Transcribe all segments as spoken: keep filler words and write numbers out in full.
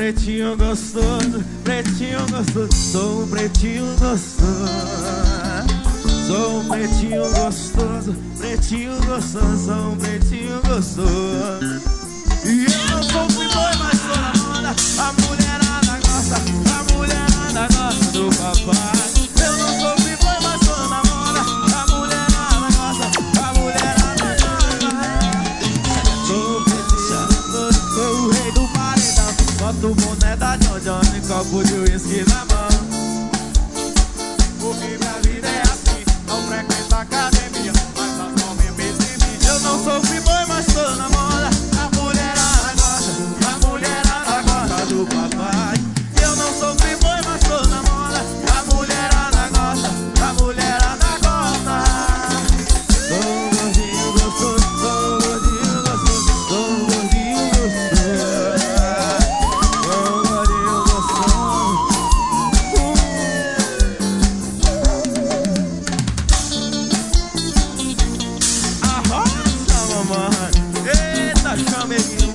pretinho gostoso, pretinho gostoso, sou um pretinho gostoso. Sou um pretinho gostoso, pretinho gostoso, sou um pretinho gostoso. E eu não sou playboy, mas sou na moda. A mulherada gosta, a mulherada gosta do papai. Eu não sou playboy, mas sou na moda. A mulherada gosta, a mulherada gosta. Sou pretinho gostoso, sou o rei do paredão. Boto o boné da John John e copo de uísque na mão. Porque minha vida é assim, não frequento a academia, mas as mãos me metem em mim. Eu não sou playboy, mas sou na moda. A mulherada gosta, a mulherada gosta do papai. Eu não sou playboy, mas sou na moda. A mulherada gosta, a mulherada gosta. Sou um gordinho gostoso, sou um gordinho gostoso, sou um gordinho gostoso. Sou um gordinho gostoso. Arrocha, mamãe. Eita, chameguinho.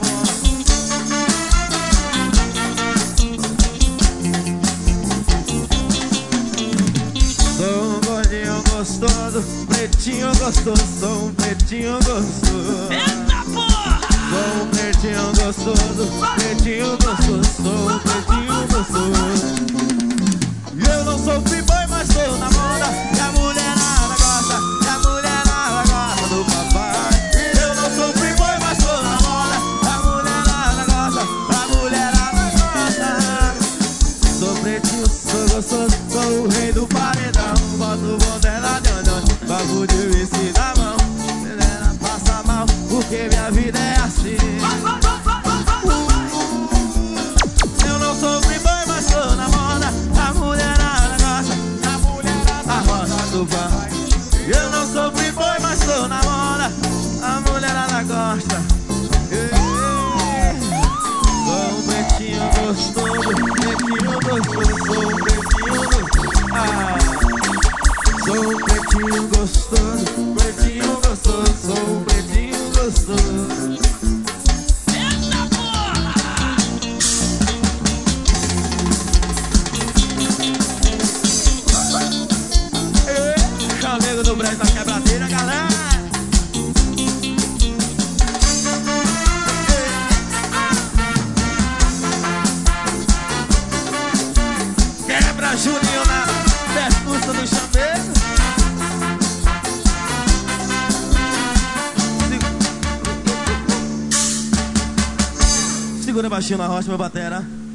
Sou um gordinho gostoso, pretinho gostoso, sou um pretinho gostoso. Eita porra! Sou um pretinho gostoso, pretinho gostoso, sou um pretinho gostoso. E eu não sou playboy, mas sou na moda. E a mulherada gosta, e a mulherada gosta do papai. Eu não sou playboy, mas sou na moda. A mulherada gosta, a mulherada gosta. Sou pretinho, sou gostoso, sou o rei do paredão. Boto o boné na John John, copo de uísque na mão. Mulherada passa mal, porque minha vida é assim. Eu não sou playboy, mas sou na moda. A mulherada gosta, a mulherada gosta do papai. Eu não sou playboy, mas sou na moda. A mulherada gosta. Ei, sou um pretinho gostoso, pretinho gostoso, sou um pretinho gostoso. Ah, sou um pretinho gostoso, pretinho gostoso, sou um pretinho gostoso. Eita porra! Ei, chamego do Brejo da quebradeira, galera. Quebra Juninho na percussa do chamego. Segura baixinho na rocha, meu batera.